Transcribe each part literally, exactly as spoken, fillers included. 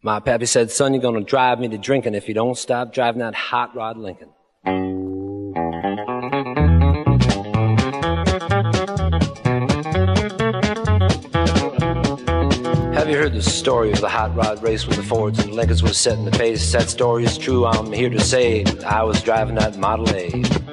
My pappy said, son, you're gonna drive me to drinking if you don't stop driving that hot rod Lincoln. Have you heard the story of the hot rod race where the Fords and Lincolns were setting the pace? That story is true, I'm here to say I was driving that Model A.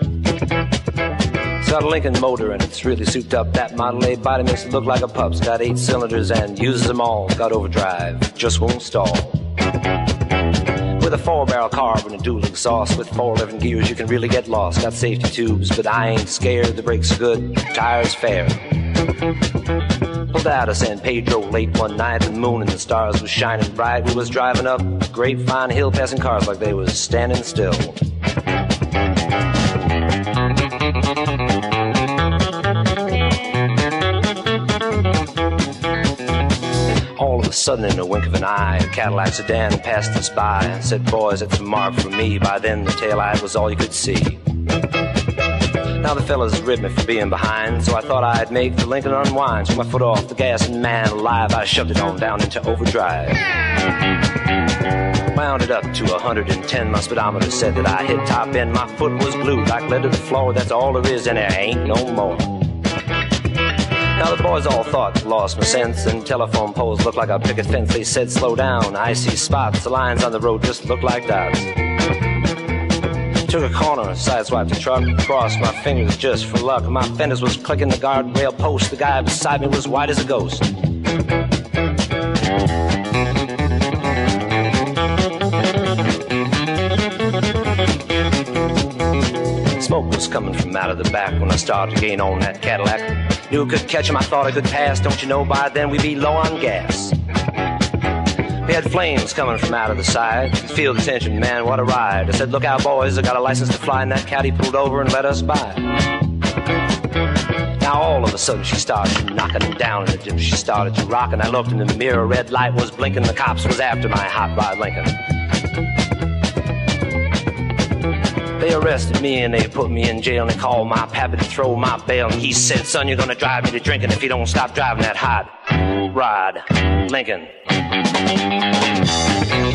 It's got a Lincoln motor and it's really souped up. That Model A body makes it look like a pup's. Got eight cylinders and uses them all. Got overdrive, just won't stall. With a four-barrel carb and a dual exhaust, with four eleven gears you can really get lost. Got safety tubes, but I ain't scared. The brakes are good, tires fair. Pulled out of San Pedro late one night. The moon and the stars was shining bright. We was driving up Grapevine Hill, passing cars like they was standing still. All of a sudden, in a wink of an eye, a Cadillac sedan passed us by and said, boys, that's a mark for me. By then, the taillight was all you could see. Now the fellas ribbed me for being behind, so I thought I'd make the Lincoln unwind. Took my foot off the gas and man alive, I shoved it on down into overdrive. Wound it up to one hundred ten, my speedometer said that I hit top end. My foot was glued like lead to the floor, that's all there is and there ain't no more. Now the boys all thought I lost my sense, and telephone poles looked like a picket fence. They said slow down, I see spots, the lines on the road just look like dots. Took a corner, sideswiped the truck, crossed my fingers just for luck. My fenders was clicking the guardrail post, the guy beside me was white as a ghost. Smoke was coming from out of the back when I started to gain on that Cadillac. Knew I could catch him, I thought I could pass. Don't you know by then we'd be low on gas. We had flames coming from out of the side. Feel the tension, man, what a ride. I said, look out, boys, I got a license to fly. And that caddy pulled over and let us by. Now all of a sudden she started knocking down in the dip. She started to rock and I looked in the mirror. Red light was blinking, the cops was after my hot rod Lincoln. They arrested me and they put me in jail and they called my pappy to throw my bail. And he said, son, you're gonna drive me to drinking if you don't stop driving that hot rod Lincoln.